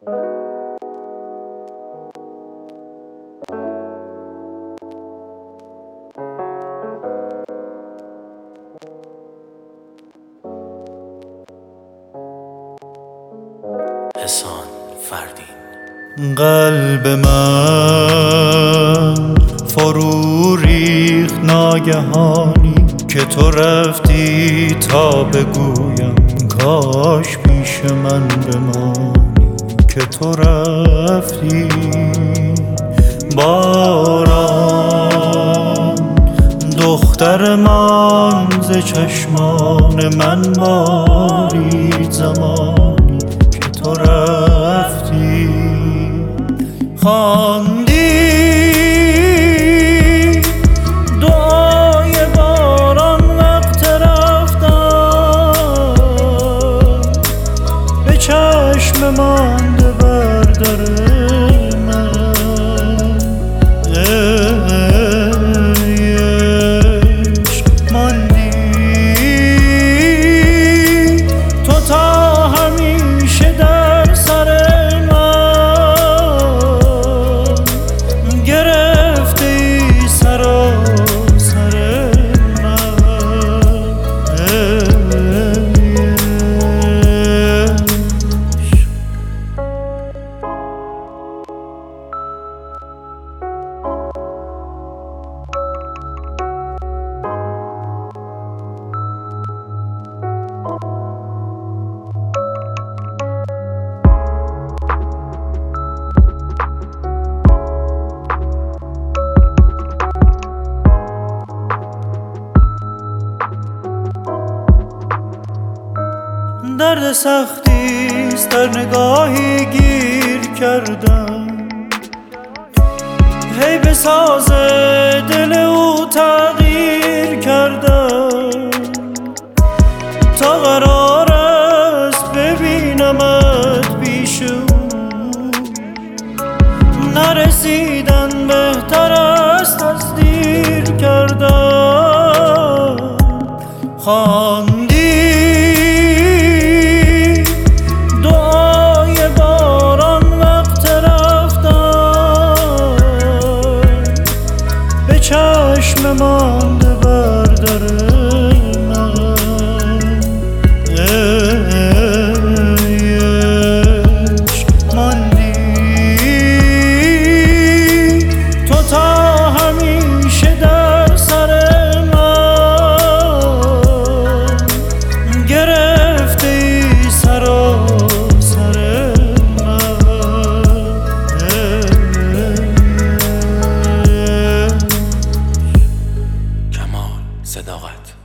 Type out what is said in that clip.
احسان فردین. قلب من فرو ریخت ناگهانی که تو رفتی تا بگویم کاش پیش من بمانی که تو رفتی. باران دختر من ز چشمان من بارید زمانی که تو رفتی. خواندی دعای باران وقت رفتن به چشم مانده بر در من. عشق ماندی تو تا همیشه در سر درد سختیست در نگاهی گیر کردم، هی به ساز دل او تغییر کردم تا قرار است ببینمت پیش او. نرسیدن بهتر است از دیر کردم. خواندی چشم مانده بر در من. عشق ماندی تو تا همیشه در سر من. گرفته ای سراسر من. صداقت.